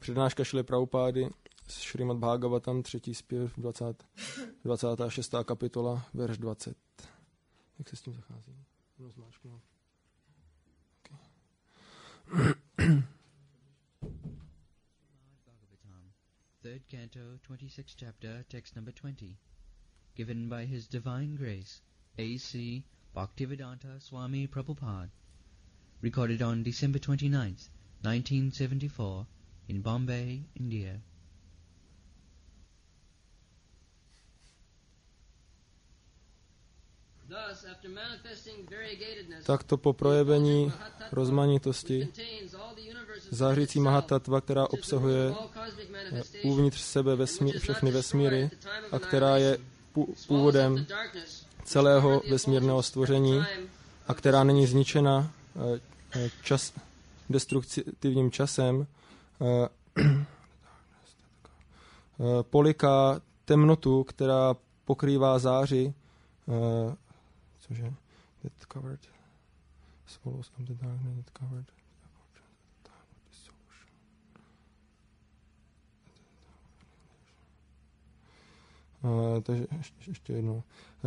Přednáška Šrily Prabhupády z Šrimad Bhagavatam, 3. zpěv, 26. kapitola, verš 20. Jak se s tím zachází? Rozmáčknu. Okay. Bhagavatam, 3rd canto, 26th chapter, text number 20. Given by His Divine Grace, A.C. Bhaktivedanta Swami Prabhupada. Recorded on December 29th, 1974, in Bombay, India. Takto po projevení rozmanitosti zářící Mahatatva, která obsahuje uvnitř sebe všechny vesmíry a která je původem celého vesmírného stvoření a která není zničena destruktivním časem, poliká temnotu, která pokrývá záři, cože? That covered swallows up the darkness, that covered takže ještě jednou.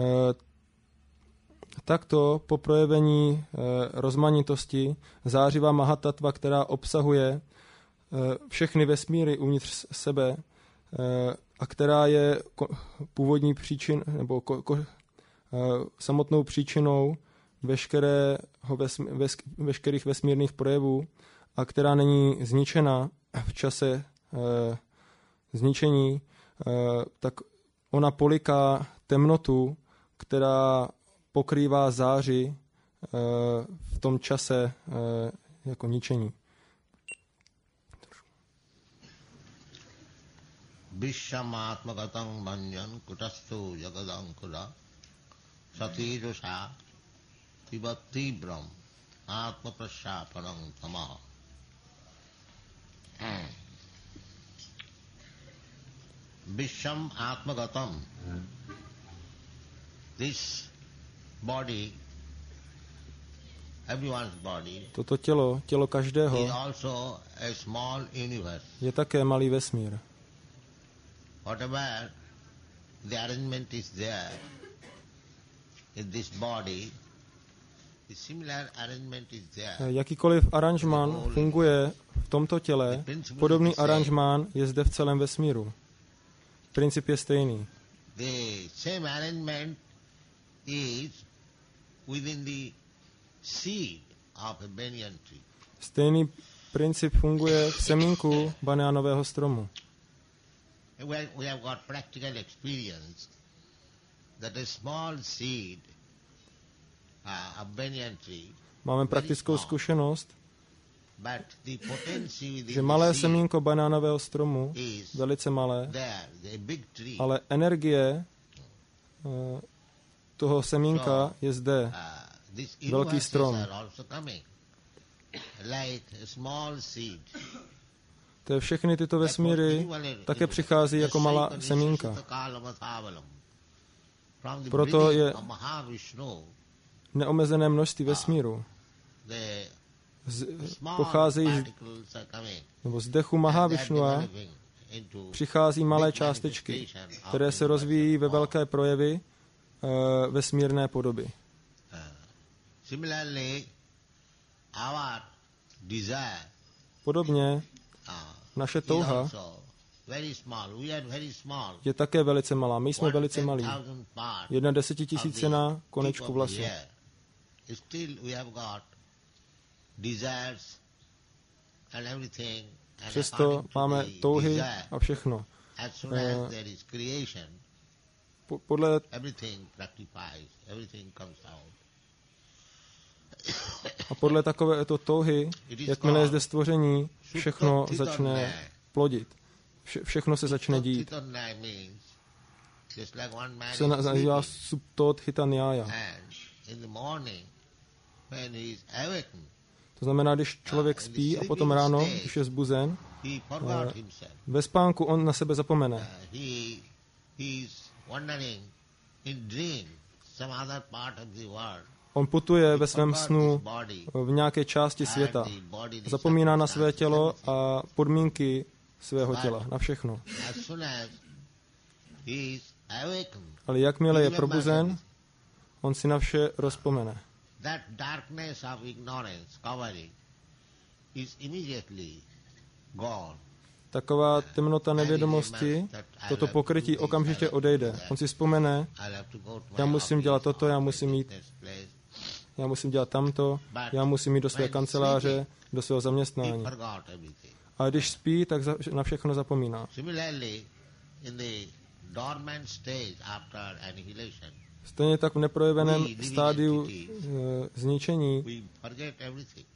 Takto po projevení rozmanitosti zářivá Mahatatva, která obsahuje všechny vesmíry uvnitř sebe a která je původní příčin nebo samotnou příčinou veškerých vesmírných projevů a která není zničena v čase zničení, tak ona poliká temnotu, která pokrývá záři v tom čase jako ničení. Vishyamatmagatam manjan kutastu jagadankura satirusha tibatibram atmaprashapanam tamaha. Vishyam atmagatam. This body, everyone's body, toto tělo každého, is also a small universe. Je také malý vesmír. Whatever the arrangement is there in this body, the similar arrangement is there. Jakýkoliv aranžmán funguje v tomto těle, podobný aranžmán je zde v celém vesmíru. Princip je stejný. The same arrangement is within the seed of a banyan tree. Stejný princip funguje v semínku banánového stromu. We have got practical experience that a small seed of banyan tree, Máme praktickou zkušenost, but the potency within že malé the seed semínko banánového stromu, velice malé, there, a big tree, ale energie toho semínka je zde. these velký universes strom. are also coming like a small seed. To je všechny tyto vesmíry také přichází jako malá semínka. Proto je neomezené množství vesmíru. Pocházejí nebo z dechu Mahavišnua přichází malé částečky, které se rozvíjí ve velké projevy vesmírné podoby. Podobně naše touha je také velice malá. My jsme velice malí. 1/10 na konečku vlasu. Přesto máme touhy a všechno. Podle a podle takovéto touhy, jakmile je zde stvoření, všechno začne plodit. Všechno se začne dít. Se nazývá subtot hitanyaya. To znamená, když člověk spí a potom ráno, když je zbuzen, ve spánku on na sebe zapomene. On putuje ve svém snu v nějaké části světa. Zapomíná na své tělo a podmínky svého těla, na všechno. As soon as he is awakened, Ale jakmile je probuzen, on si na vše rozpomene. that darkness of ignorance covering is immediately gone. Taková temnota nevědomosti, toto pokrytí okamžitě odejde. On si vzpomene, I'll have to go to já my musím dělat office toto, or já musím jít, business place. já musím dělat tamto, já musím jít do své kanceláře, do svého He zaměstnání. forgot everything. A když spí, tak na všechno zapomíná. Similarly, in the dormant stage after annihilation, Stejně tak v neprojeveném stádiu zničení we forget everything.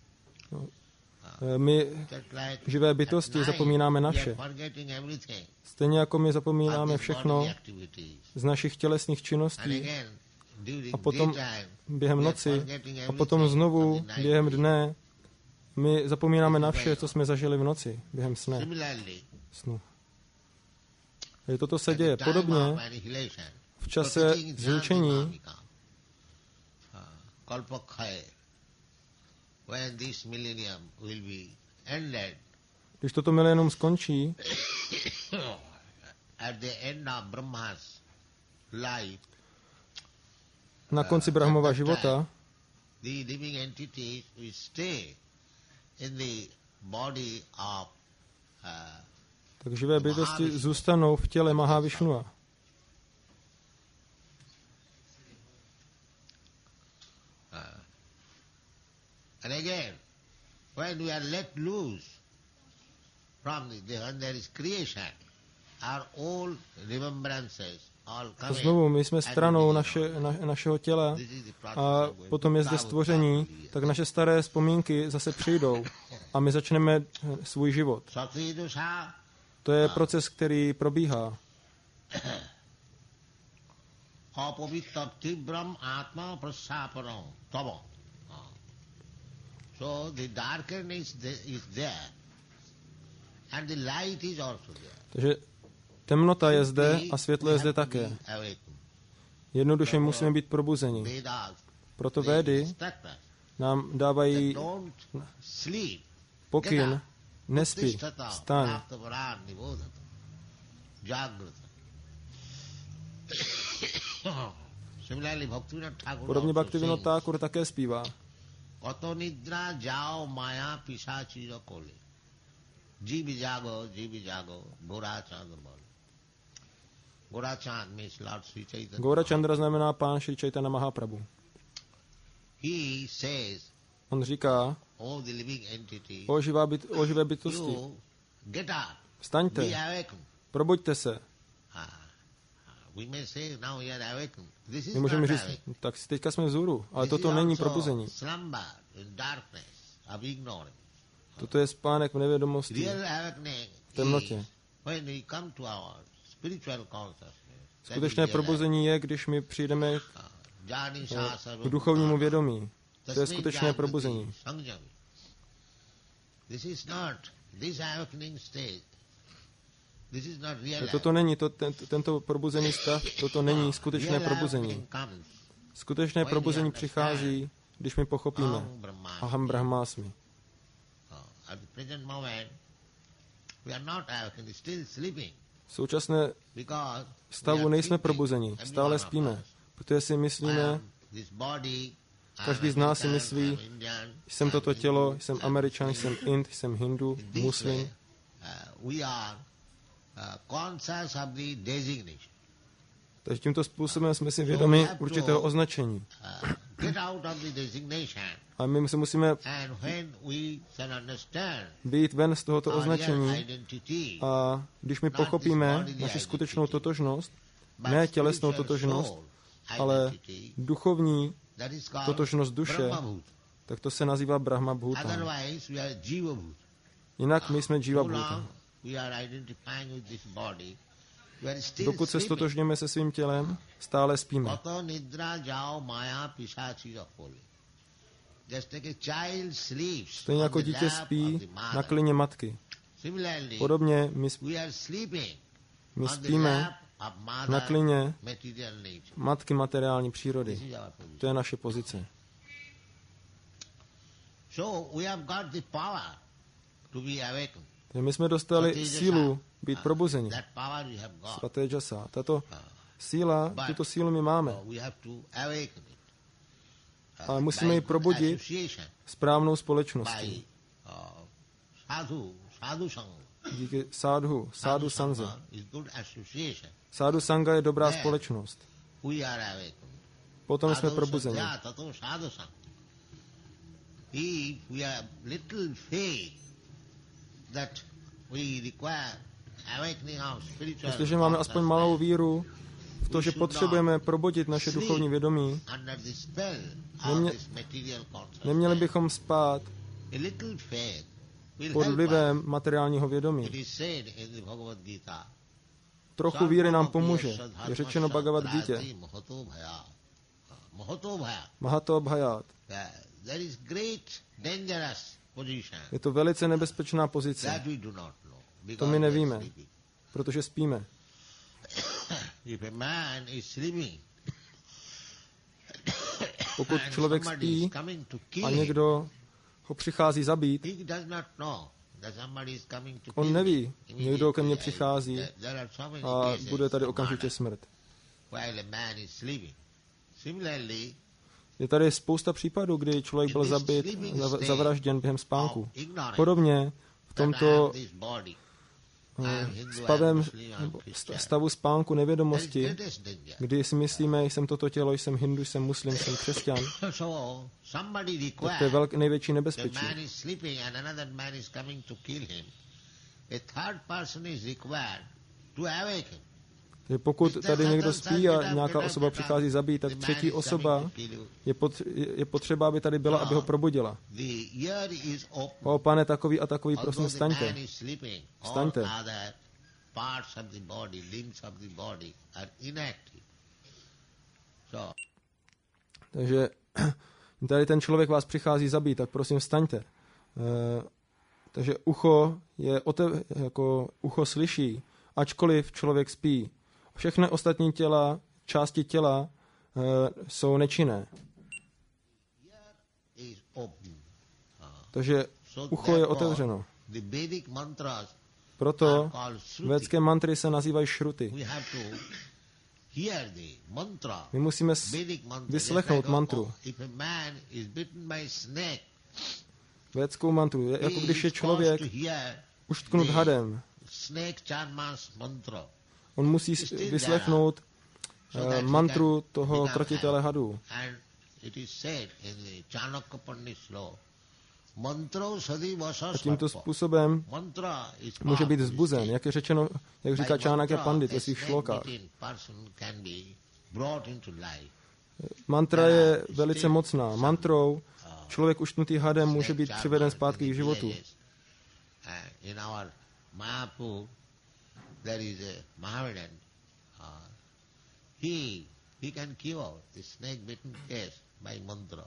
my Just like živé at bytosti night, zapomínáme na we are vše. forgetting everything Stejně jako my of zapomínáme these všechno bodily activities. z našich tělesných And činností again, during a potom daytime, během we are noci forgetting a everything potom of znovu the night. během dne my zapomínáme na vše, co jsme zažili v noci, během Similarly, snu. A toto se at the děje time podobně of annihilation, v čase zničení, Kalpakhaye, when this millennium will be ended, když toto milénium skončí, at the end of Brahma's life, na konci Brahmova života, the living entities will stay in the body of tak živé bytosti zůstanou v těle Mahavišnua. and again, when we are let loose from when there is creation, our old remembrances all A come znovu, my in jsme and stranou begin. našeho těla This is the process a of going potom je zde to stvoření, Tavu. tak naše staré vzpomínky zase přijdou a my začneme svůj život. Sakridusha To je proces, který probíhá. apavittam tibram atma prasapanam tava. So the darkness is there and the light is also there. Takže temnota je zde a světlo je zde také. Jednoduše musíme být probuzeni. Vedas, Proto they védy instruct us nám that dávají don't sleep. pokyn, nespí, Tishtata, staň. praptavaran, nibodhata, jagrata. Similarly, Bhaktivinoda Thakur Podobně also Bhaktivinoda sings, Thakur také zpívá. Kato nidra jao maya pisachira kole. Jivi jago, Gora Chandra bol. Gora Chand means Lord Sri Chaitanya. Gaura Chandra znamená pán Šri Chaitanya Mahaprabhu. He says, On říká, oh the living entity, o živé bytosti, you get up, vstaňte, be awakened. probuďte se. We may say now we are awakened. This is My můžeme not říct, awakening. tak teďka jsme vzhůru, ale This is toto není also probuzení. slumber in darkness of ignorance. Toto je spánek v nevědomosti, Real awakening v temnotě. is when we come to our spiritual consciousness. Skutečné probuzení je, když my přijdeme k duchovnímu vědomí. To je skutečné probuzení. This is not this awakening stage. This is not real. Toto není, tento probuzený stav, toto není skutečné probuzení. Skutečné probuzení přichází, když my pochopíme. Aham Brahmasmi. At the present moment, we are not awakened, still sleeping. V současné Because stavu nejsme probuzeni, stále spíme, protože si myslíme, každý z nás si myslí, jsem toto tělo, jsem Američan, jsem Ind, jsem Hindu, Muslim. Takže tímto způsobem jsme si vědomi určitého označení. A my se musíme být ven z tohoto označení a když my pochopíme naši skutečnou totožnost, ne tělesnou totožnost, ale duchovní totožnost duše, tak to se nazývá Brahma Bhuta. Jinak my jsme Jiva Bhuta. Dokud se stotožněme se svým tělem, stále spíme. Stejně jako dítě spí na klině matky. Podobně my spíme na klině matky materiální přírody. To je naše pozice. Takže my jsme dostali sílu být probuzeni. That power we have got. Svaté jasa. Tato síla, tuto sílu my máme. We have to awaken it. Ale musíme ji probudit správnou společností. By sadhu sangha. Díky sádu sanze. Is good association. Sádu sanga je dobrá společnost. We are awakened. Potom jsme probuzeni. Tato sadhu sangha. If we have little faith that we require awakening our spiritual. Jestliže máme aspoň malou víru v to, že potřebujeme probudit naše duchovní vědomí, Under the spell of this material concept. neměli bychom spát A little faith will pod help vlivem materiálního us. vědomí. It is said in the Bhagavad Gita. Trochu víry nám pomůže. Je řečeno Bhagavad Gita. Mahato bhayat. There is great dangerous position Je to velice nebezpečná pozice. that we do not know. To Because my we are nevíme, sleeping. protože spíme. If a man is sleeping, Pokud and člověk somebody spí is coming to kill a him, někdo ho přichází zabít, he does not know that somebody is coming to on kill neví, him. někdo ke mně přichází There are so many a cases bude tady of okamžitě murder smrt. while a man is sleeping. Similarly, Je tady spousta případů, kdy člověk byl zabit, zavražděn během spánku. Podobně v tomto stavu spánku nevědomosti, kdy si myslíme, jsem toto tělo, jsem hindu, jsem muslim, jsem křesťan, tak to je největší nebezpečí. Takže pokud tady někdo spí a nějaká osoba přichází zabít, tak třetí osoba je potřeba, aby tady byla, aby ho probudila. O pane, takový a takový, prosím, vstaňte. Vstaňte. Takže tady ten člověk vás přichází zabít, tak prosím, vstaňte. Takže ucho jako ucho slyší, ačkoliv člověk spí. Všechny ostatní části těla jsou nečinné. Takže ucho je otevřeno. Proto védské mantry se nazývají šruty. My musíme vyslechnout mantru. Védskou mantru. Je jako když je člověk uštknut hadem. On musí vyslechnout mantru toho krotitele hadů. A tímto způsobem může být vzbuzen, jak je řečeno, jak říká Čánakya Pandit ve svých šlokách. Mantra je velice mocná. Mantrou člověk uštnutý hadem může být přiveden zpátky k životu. There is a Mahavidan. He can cure the snake bitten case by mantra.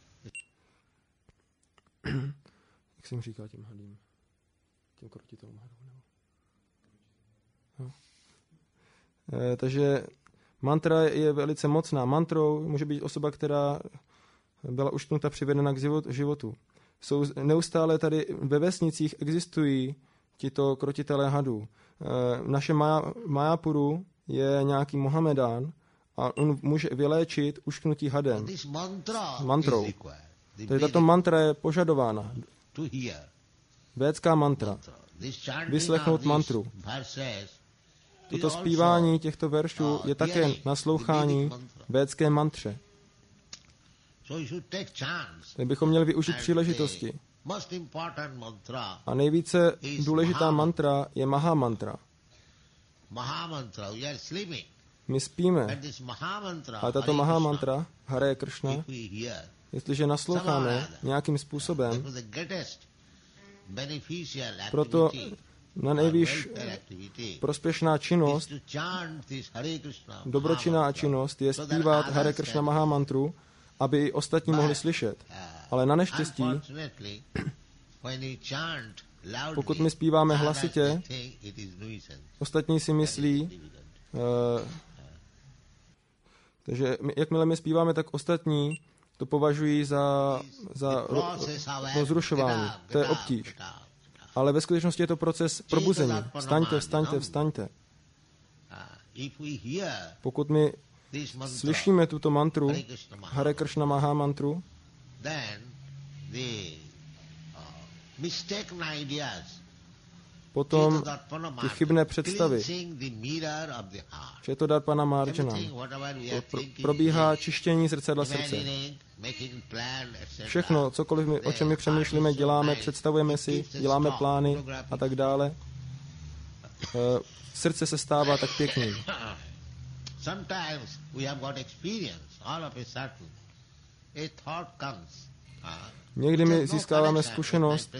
Jak se jim říká těm hadím? Těm krotitelům hadů. No. Takže mantra je velice mocná. Mantrou může být osoba, která byla uštnuta, přivedena k životu. Jsou neustále tady ve vesnicích existují tito krotitelé hadů. V našem Mayapuru je nějaký Mohamedán a on může vyléčit ušknutí hadem mantrou. Takže tato mantra je požadována. Védská mantra. Vyslechnout mantru. Toto zpívání těchto veršů je také naslouchání védské mantře. My bychom měli využít příležitosti. A nejvíce důležitá mantra je Maha mantra. My spíme, ale tato Maha mantra, Hare Krishna, jestliže nasloucháme nějakým způsobem, proto na nejvýš prospěšná činnost, dobročinná činnost je zpívat Hare Krishna Maha mantru, aby i ostatní mohli slyšet. Ale na neštěstí, pokud my zpíváme hlasitě, ostatní si myslí, takže jakmile my zpíváme, tak ostatní to považují za rozrušování. To je obtíž. Ale ve skutečnosti je to proces probuzení. Vstaňte, vstaňte, vstaňte. Pokud my slyšíme tuto mantru, Hare Krishna Maha mantru, potom ty chybné představy, že je to Darpana Marjana, probíhá čištění zrcadla srdce. Všechno, cokoliv o čem my přemýšlíme, děláme, představujeme si, děláme plány a tak dále, srdce se stává tak pěkným. Někdy my získáváme zkušenost,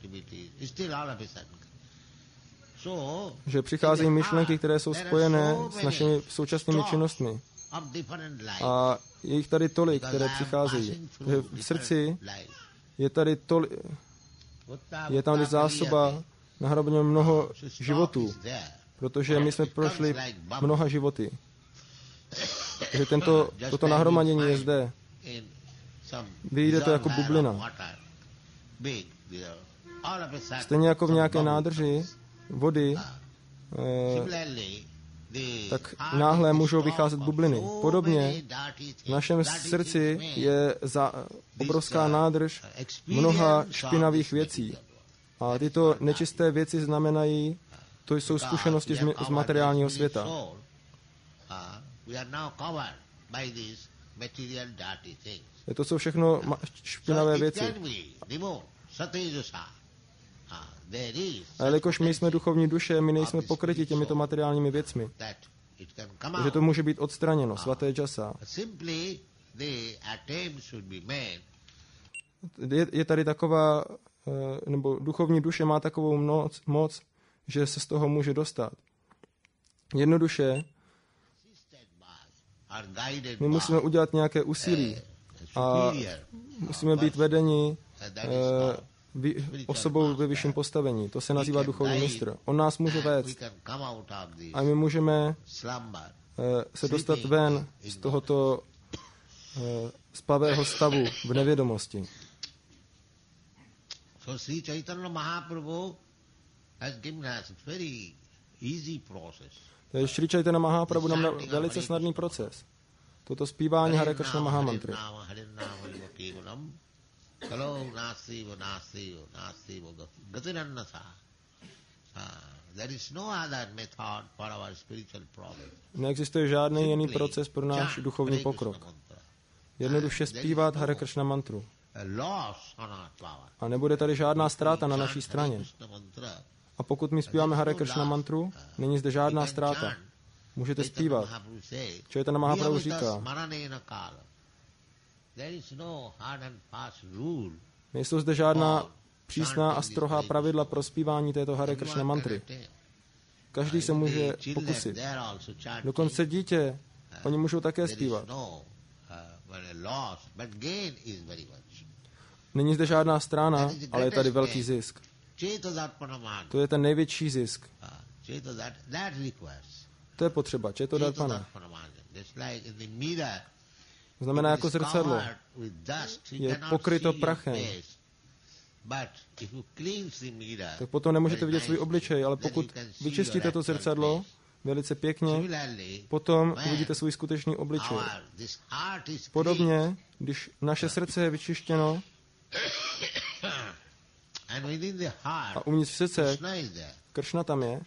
že přicházejí myšlenky, které jsou spojené s našimi současnými činnostmi. A je jich tady tolik, které přicházejí. V srdci je tady je tam zásoba nahromaděno mnoho životů, protože my jsme prošli mnoha životy. Takže toto nahromadění je zde. Vyjde to jako bublina. Stejně jako v nějaké nádrži vody, tak náhle můžou vycházet bubliny. Podobně v našem srdci je obrovská nádrž mnoha špinavých věcí. A tyto nečisté věci znamenají, to jsou zkušenosti z materiálního světa. To jsou všechno špinavé věci. A jelikož my jsme duchovní duše, my nejsme pokryti těmito materiálními věcmi. Takže to může být odstraněno, svaté jasa. Je tady taková, nebo duchovní duše má takovou moc, že se z toho může dostat. Jednoduše, my musíme udělat nějaké úsilí a musíme být vedeni osobou ve vyšším postavení. To se nazývá duchovní mistr. On nás může vést a my můžeme se dostat ven z tohoto spavého stavu v nevědomosti. Takže Šri Chaitanya Mahaprabhu nám dal velice snadný proces. Toto zpívání Hare Krishna Mahamantry. Neexistuje žádný jiný proces pro náš duchovní pokrok. Jednoduše zpívat Hare Krishna mantru. A nebude tady žádná ztráta na naší straně. A pokud my zpíváme Hare Krishna mantru, není zde žádná ztráta. Můžete zpívat. Chaitanya Mahaprabhu říká, nejsou zde žádná přísná a strohá pravidla pro zpívání této Hare Krishna mantry. Každý se může pokusit. Dokonce dítě, oni můžou také zpívat. Není zde žádná ztrána, ale je tady velký zisk. To je ten největší zisk. To je potřeba, Četodarpana. Znamená jako zrcadlo. Je pokryto prachem. Tak potom nemůžete vidět svůj obličej, ale pokud vyčistíte to zrcadlo velice pěkně, potom uvidíte svůj skutečný obličej. Podobně, když naše srdce je vyčištěno a uvnitř srdce Kršna tam je,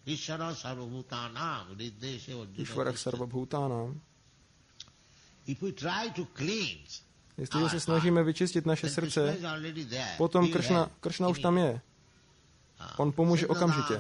Išvarak sarvabhutánam. Jestliže se snažíme vyčistit naše srdce, potom Kršna už tam je. On pomůže okamžitě.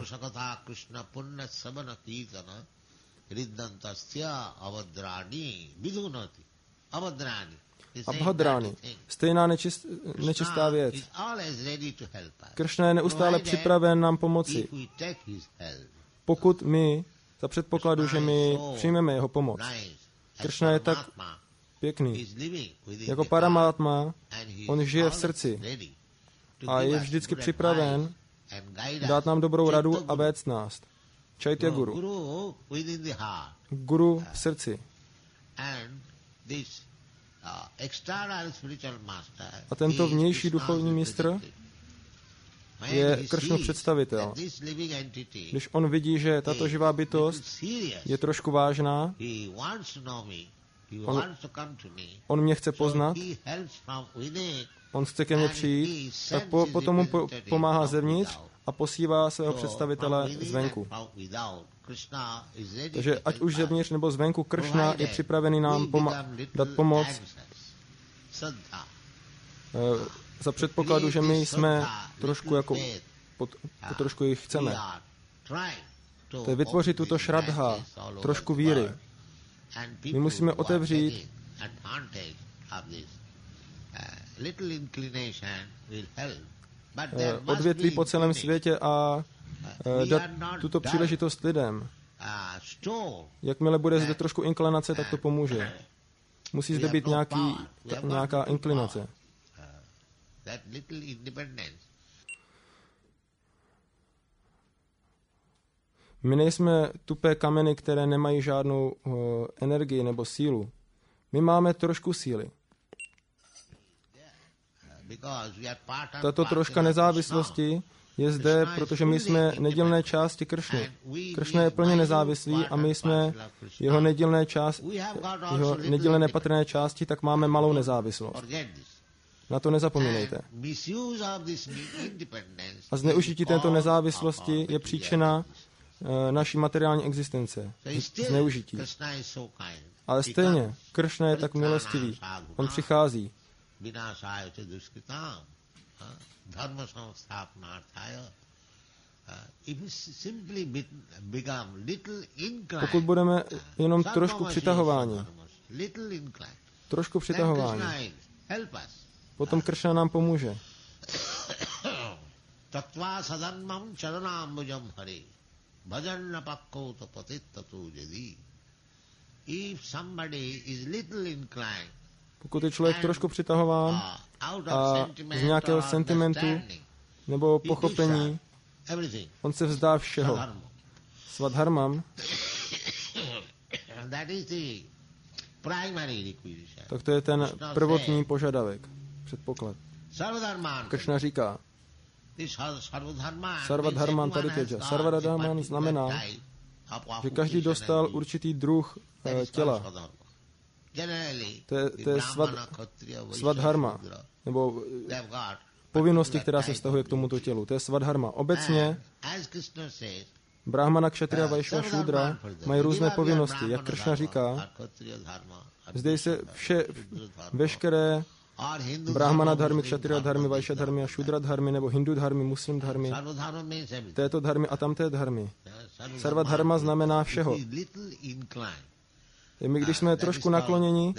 Abhadrány. Stejná nečistá věc. Kršna je neustále připraven nám pomoci. Pokud my, za předpokladu, že my přijmeme jeho pomoc. Kršna je tak pěkný. Jako Paramatma, on žije v srdci a je vždycky připraven dát nám dobrou radu a vést nás. Chaitya Guru. Guru v srdci. A tento vnější duchovní mistr je Kršnův představitel. Když on vidí, že tato živá bytost je trošku vážná, on mě chce poznat, on chce ke mně přijít, tak potom mu pomáhá zevnitř a posílá svého představitele zvenku. Takže ať už zevnitř nebo zvenku, Kršna je připravený nám dát pomoc za předpokladu, že my jsme trošku jako trošku jich chceme. To je vytvořit tuto šradha, trošku víry. My musíme otevřít odvětví po celém světě a dát tuto příležitost lidem. Jakmile bude zde trošku inklinace, tak to pomůže. Musí zde být nějaká inklinace. My nejsme tupé kameny, které nemají žádnou energii nebo sílu. My máme trošku síly. Tato troška nezávislosti je zde, protože my jsme nedílné části Kršny. Kršna je plně nezávislý a my jsme jeho nedílné nepatrné části, tak máme malou nezávislost. Na to nezapomínejte. A zneužití této nezávislosti je příčina naší materiální existence. Zneužití. Ale stejně, Kršna je tak milostivý. On přichází. Pokud budeme jenom trošku přitahováni, potom Kršna nám pomůže. Tattva sadanmam charanambujam hari bhajan napakko tapatittatu jadi. If somebody is little inclined, pokud je člověk trošku přitahován a z nějakého sentimentu nebo pochopení, on se vzdá všeho. Svadharmam, tak to je ten prvotní požadavek, předpoklad. Kršna říká, Sarvadharman Tarityaja. Sarvadharman znamená, že každý dostal určitý druh těla. To je svadharma, nebo povinnosti, která se vztahuje k tomuto tělu. To je svadharma. Obecně Brahmana, Kshatriya, Vaishya, Šudra mají různé povinnosti. Jak Kršna říká, zde se veškeré Brahmana dharmy, Kshatriya dharmy, Vaishya dharmy a Šudra dharmy, nebo Hindu dharmy, Muslim dharmy, této dharmy a tamté dharmy. Sarva dharma znamená všeho. My, když jsme trošku nakloněni,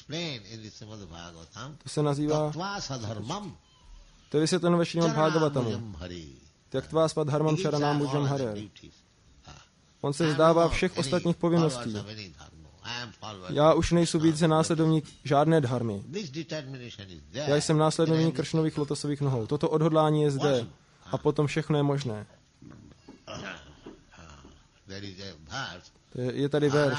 to se nazývá, to je vysvětleno ve Šrímad Bhagavatamu. Taktvá svadharmam charanam bhujam hare. On se vzdává všech ostatních povinností. Já už nejsem více následovník žádné dharmy. Já jsem následovník Kršnových lotosových nohou. Toto odhodlání je zde a potom všechno je možné. Je tady verš.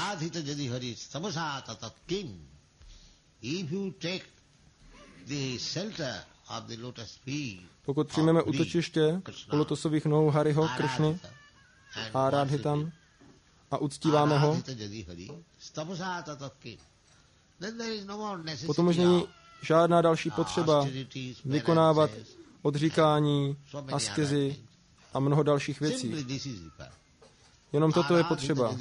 Pokud přijmeme útočiště u lotosových nohou Hariho, Kršny a Radhitam a uctíváme ho, potom už není žádná další potřeba vykonávat odříkání, askezy a mnoho dalších věcí. Jenom toto je potřeba.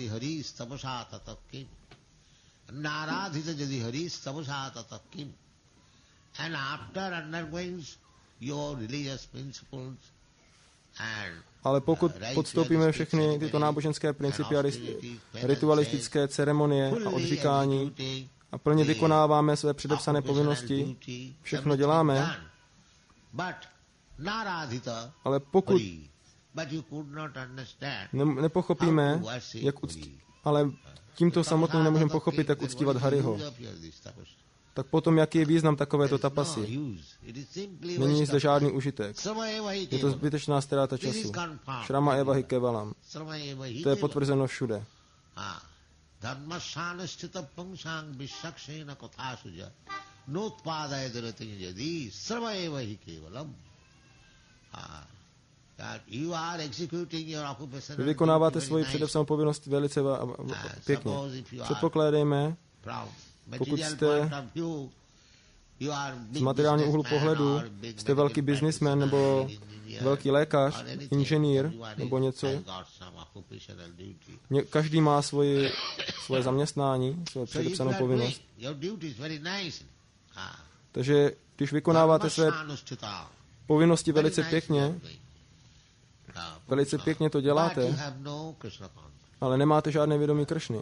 Ale pokud podstoupíme všechny tyto náboženské principy a ritualistické ceremonie a odříkání a plně vykonáváme své předepsané povinnosti, všechno děláme, ale pokud nepochopíme, jak ale tímto samotným nemůžeme pochopit, jak uctívat Hariho, tak potom jaký je význam takovéto tapasy? Není zde žádný užitek. Je to zbytečná ztráta času. Šrama eva hi kevalam. To je potvrzeno všude. Vy vykonáváte svoji předepsanou povinnost velice pěkně. Předpokládejme, pokud jste z materiálního úhlu pohledu, jste velký businessman nebo velký lékař, inženýr nebo něco. Každý má svoje zaměstnání, svoje předepsanou povinnost. Takže když vykonáváte své povinnosti velice pěkně to děláte, ale nemáte žádné vědomí Kršny.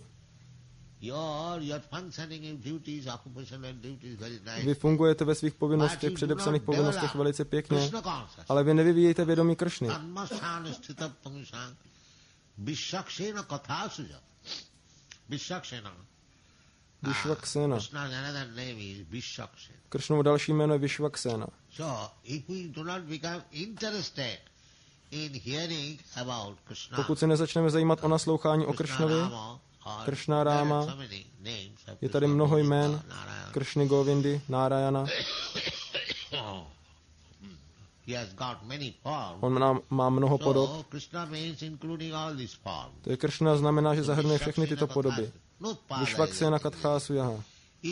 Vy fungujete ve svých povinnostech, předepsaných povinnostech velice pěkně, ale vy nevyvíjejte vědomí Kršny. Vishvaksena. Kršnovo další jméno je Vishvaksena. Pokud se nezačneme zajímat o naslouchání o Kršnovi, Kršna Ráma, je tady mnoho jmén, Kršny Govindy, Nárayana. On má mnoho podob. To je Kršna znamená, že zahrnuje všechny tyto podoby. Vishvaksena Kathásu Jaha.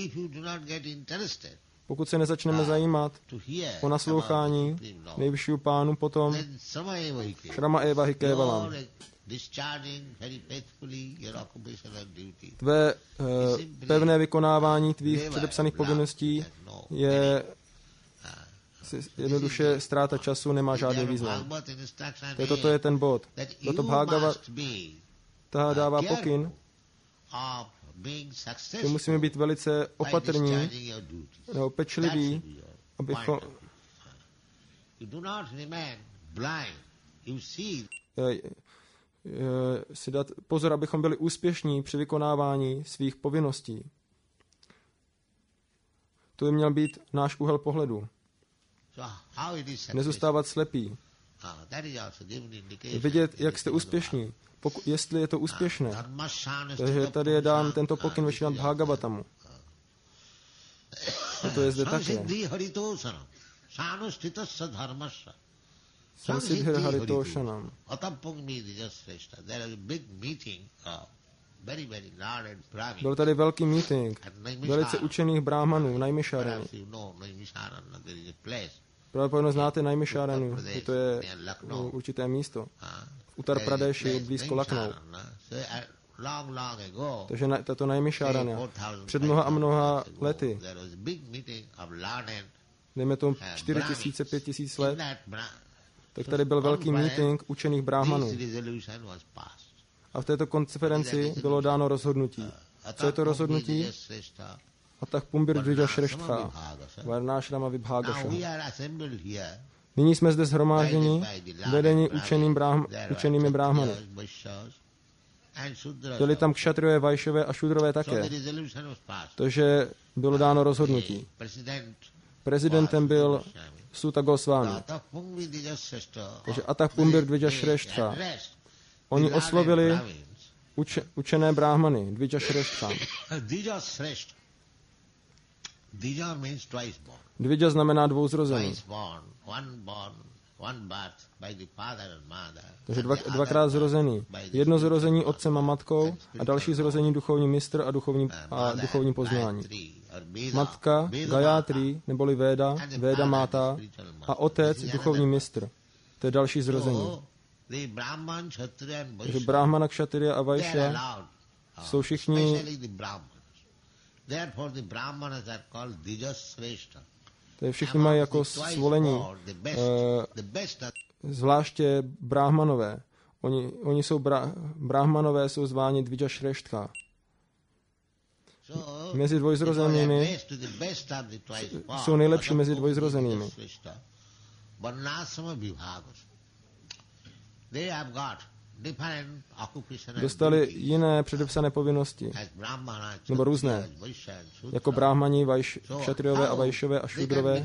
Pokud se nezačneme zajímat o naslouchání nejvyššího pánu, potom Shrama Eva Hikevalam. Tvé pevné vykonávání tvých předepsaných povinností je jednoduše ztráta času, nemá žádný význam. Toto je ten bod. Toto Bhagavata dává pokyn, že musíme být velice opatrní nebo pečliví, abychom si dát pozor, abychom byli úspěšní při vykonávání svých povinností. To by měl být náš úhel pohledu. Nezůstávat slepý. Vidět, jak jste úspěšní. Jestli je to úspěšné. Takže tady je dán tento pokyn ve Šrimad Bhagavatamu. A to je zde také. Samsiddhir Haritoshanam. Byl tady velký meeting velice učených bráhmanů v Naimisharani. Pravděpodobně znáte Naimisharanu, to je určité místo. V Uttar Pradeši blízko Lucknow. Takže tato Naimisharana před mnoha a mnoha lety, dejme tomu 4000, 5000 let, tak tady byl velký meeting učených bráhmanů. A v této konferenci bylo dáno rozhodnutí. Co je to rozhodnutí? Atah Pumbir Dvija Shreshtha, Varnášrama Vibhágaša. Nyní jsme zde shromážděni, vedení učenými bráhmany. Byli tam kšatriové, vajšové a šudrové také. Takže bylo dáno rozhodnutí. Prezidentem byl Suta Goswami. Takže Atah Pumbir Dvija Shreshtha. Oni oslovili učené bráhmany, Dvija Shreshtha. Dvija znamená dvouzrozený. Takže dvakrát zrozený. Jedno zrození otcem a matkou a další zrození duchovní mistr a duchovní poznání. Matka, Gayatri, neboli Véda, Véda máta a otec, duchovní mistr. To je další zrození. Takže Brahmana, Kshatriya a Vaishya jsou všichni to všichni mají jako svolení, zvláště Brahmanové. Oni jsou Brahmanové, jsou zváni Dvija Shreshtha. Mezi dvojzrozenými jsou nejlepší mezi dvojzrozenými. Dostali jiné předepsané povinnosti, nebo různé, jako bráhmani, kšatriové a vajšové a šudrové.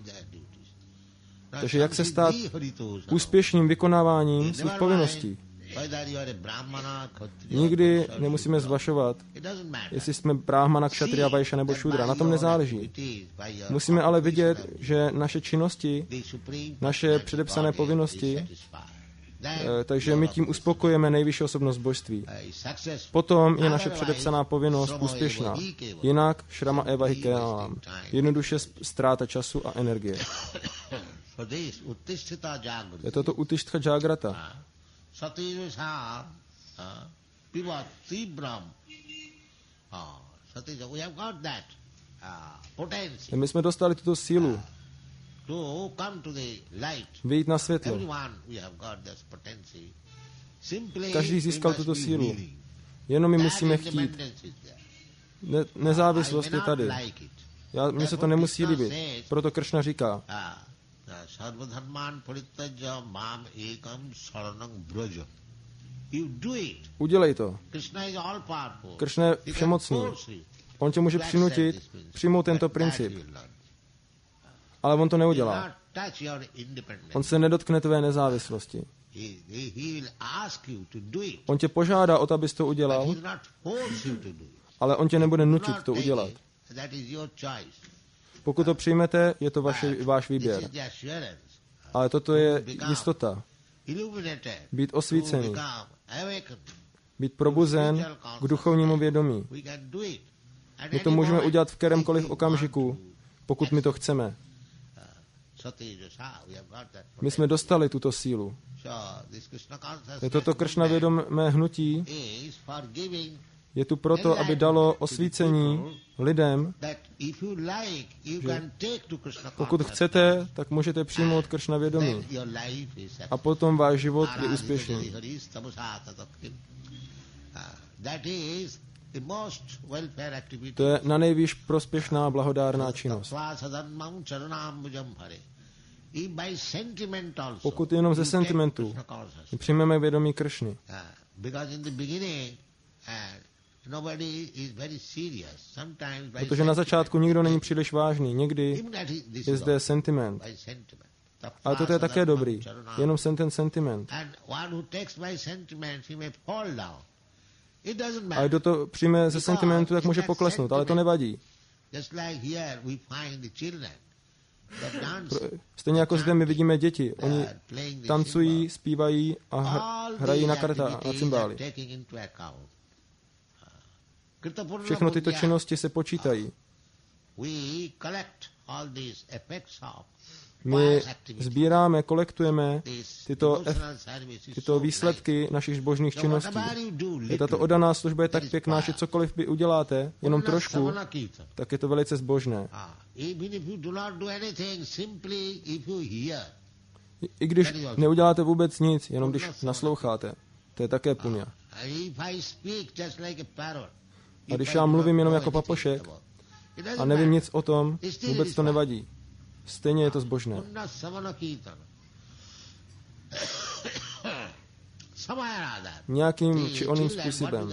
Takže jak se stát úspěšným vykonáváním svých povinností? whether you are a brahmana, kshatriya, Nikdy Vaishya, nemusíme Shudra. zvažovat, It doesn't matter. jestli jsme brahmana, kšatriya, vajša nebo šudra. Na tom nezáleží. Musíme ale vidět, že naše činnosti, naše předepsané povinnosti, takže my tím uspokojíme nejvyšší osobnost božství. Potom je naše předepsaná povinnost úspěšná. Jinak šrama eva hikenám. Jednoduše ztráta času a energie. Je toto utištka jagrata. My jsme dostali tuto sílu vyjít na světlo. Každý získal tuto sílu. Jenom my musíme chtít. Nezávislost je tady. Mně se to nemusí líbit. Proto Kršna říká, udělej to. Kršna je všemocný. On tě může přinutit přijmout tento princip. Ale on to neudělá. On se nedotkne tvé nezávislosti. On tě požádá o to, abys to udělal, ale on tě nebude nutit to udělat. Pokud to přijmete, je to váš výběr. Ale toto je jistota. Být osvícený. Být probuzen k duchovnímu vědomí. My to můžeme udělat v kterémkoliv okamžiku, pokud my to chceme. My jsme dostali tuto sílu. Toto Kršna vědomé hnutí je tu proto, aby dalo osvícení lidem, že pokud chcete, tak můžete přijmout Kršna vědomí. A potom váš život je úspěšný. To je na nejvýš prospěšná blahodárná činnost. Pokud jenom ze sentimentu přijmeme vědomí Kršny. Protože na začátku nikdo není příliš vážný. Někdy je zde sentiment. Ale toto je také dobrý. Jenom ten sentiment. A kdo to přijme ze sentimentu, tak může poklesnout, ale to nevadí. Stejně jako zde my vidíme děti. Oni tancují, zpívají a hrají na karta a na cymbály. Všechno tyto činnosti se počítají. My sbíráme, kolektujeme tyto výsledky našich božních činností. Tato oddaná služba je tak pěkná, že cokoliv vy uděláte, jenom trošku, tak je to velice zbožné. I když neuděláte vůbec nic, jenom když nasloucháte, to je také punya. A když já mluvím jenom jako papošek a nevím nic o tom, vůbec to nevadí. Stejně je to zbožné. Nějakým či oným způsobem.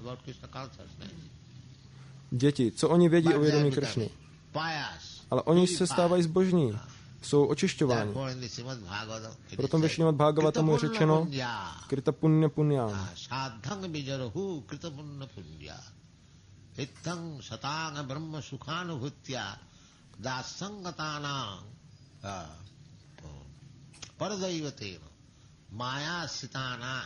Děti, co oni vědí o vědomí Kršny? Ale oni se stávají zbožní. Jsou očišťováni. Proto ve Šrimad Bhagavatamu je řečeno Krita punya punyam. Ittang satanga brahma sukhanubhutya dasangatana paradaivatena maya sitana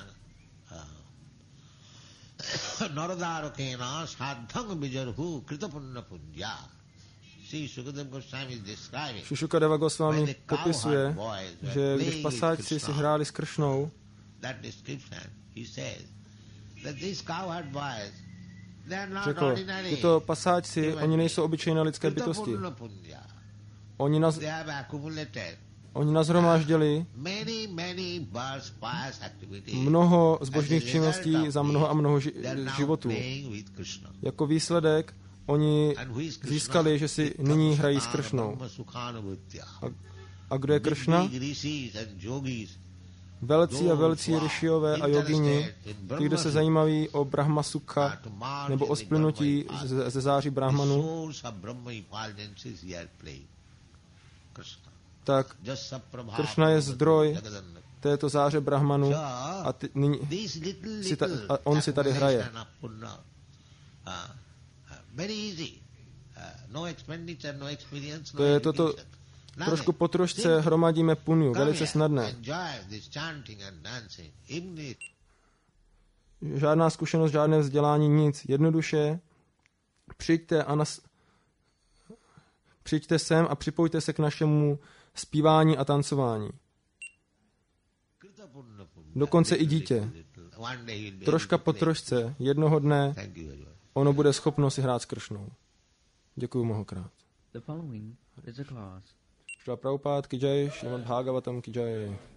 naradarukena sadhang vijarhu kritapunna punya. See, Sukadeva Goswami is describing. Šušukadeva Goswami popisuje, že když pasáčci si hráli s Kršnou, řekl, tyto pasáčci, oni nejsou obyčejné lidské bytosti. Oni nazhromáždili mnoho zbožných činností za mnoho a mnoho životů. Jako výsledek oni získali, že si nyní hrají s Kršnou. A kdo je Kršna? Velcí a velcí rišiové a jogini, ti, kdo se zajímaví o Brahma Sukha nebo o splynutí ze září Brahmanu, tak Kršna je zdroj této záře Brahmanu a nyní on si tady hraje. To je toto trošku po trošce hromadíme punyu, velice snadné. Žádná zkušenost, žádné vzdělání, nic. Jednoduše přijďte sem a připojte se k našemu zpívání a tancování. Dokonce i dítě. Troška po trošce, jednoho dne, ono bude schopno si hrát s kršnou. Děkuju mnohokrát. The following is a clause. Šrila Prabhupád ki jai, Šrimad Bhagavatam ki jai.